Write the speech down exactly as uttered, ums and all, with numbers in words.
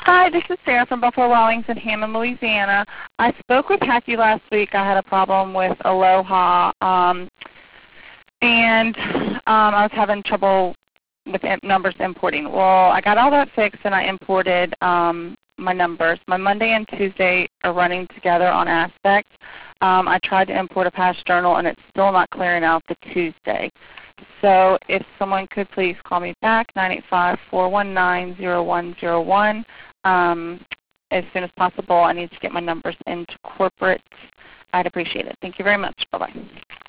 Hi, this is Sarah from Buffalo Rawlings in Hammond, Louisiana. I spoke with Hattie last week. I had a problem with Aloha, um, and um, I was having trouble with numbers importing. Well, I got all that fixed, and I imported um, my numbers. My Monday and Tuesday are running together on Aspect. Um, I tried to import a past journal, and it's still not clearing out the Tuesday. So if someone could please call me back, nine eight five, four one nine, zero one zero one. Um, as soon as possible. I need to get my numbers into corporate. I'd appreciate it. Thank you very much. Bye-bye.